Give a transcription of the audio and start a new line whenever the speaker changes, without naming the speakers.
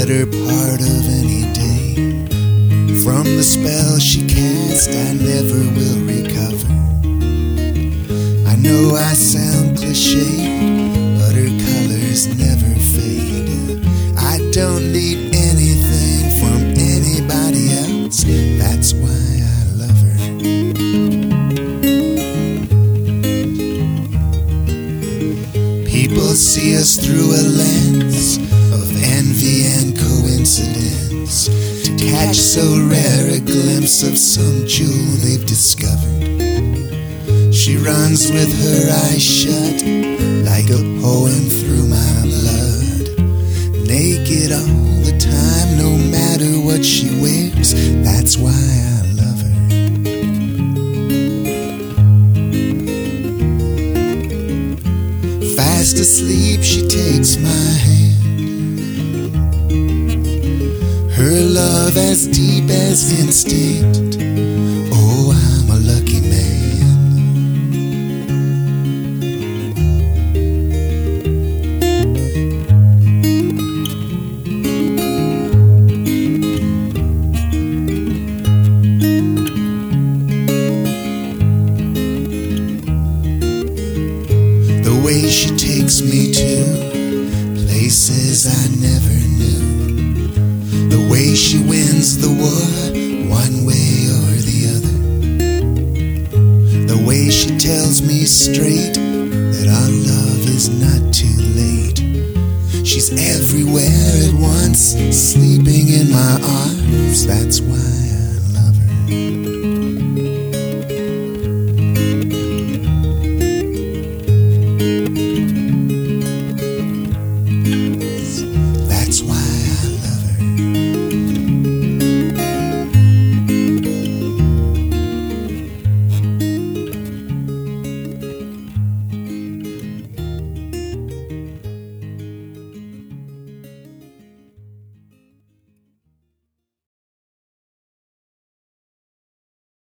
better part of any day. From the spell she cast, I never will recover. I know I sound cliche, but her colors never fade. I don't need anything from anybody else. That's why I love her. People see us through a lens of envy and coincidence, to catch so rare a glimpse of some jewel they've discovered. She runs with her eyes shut, like a poem through my blood. Naked all the time, no matter what she wears. That's why I love her. Fast asleep, she takes my hand. Her love as deep as instinct. Oh, I'm a lucky man. The way she takes me to places I never knew. The way she wins the war, one way or the other. The way she tells me straight that our love is not too late. She's everywhere at once, sleeping in my arms. That's why